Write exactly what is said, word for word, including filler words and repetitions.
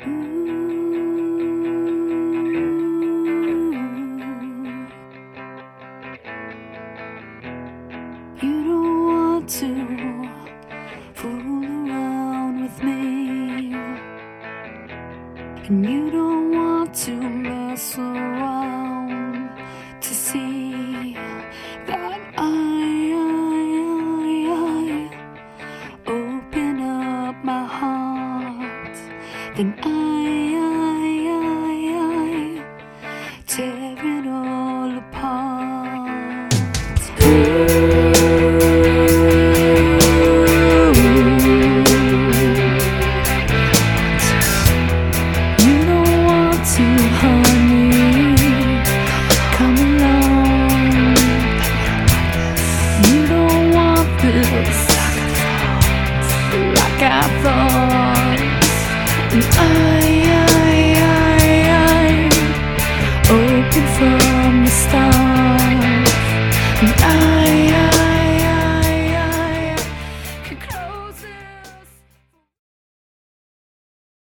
You don't want to fool around with me, and you don't want to mess around to see that I, I, I, I open up my heart, then I, I, I, I tear it all apart. Like I thought, and I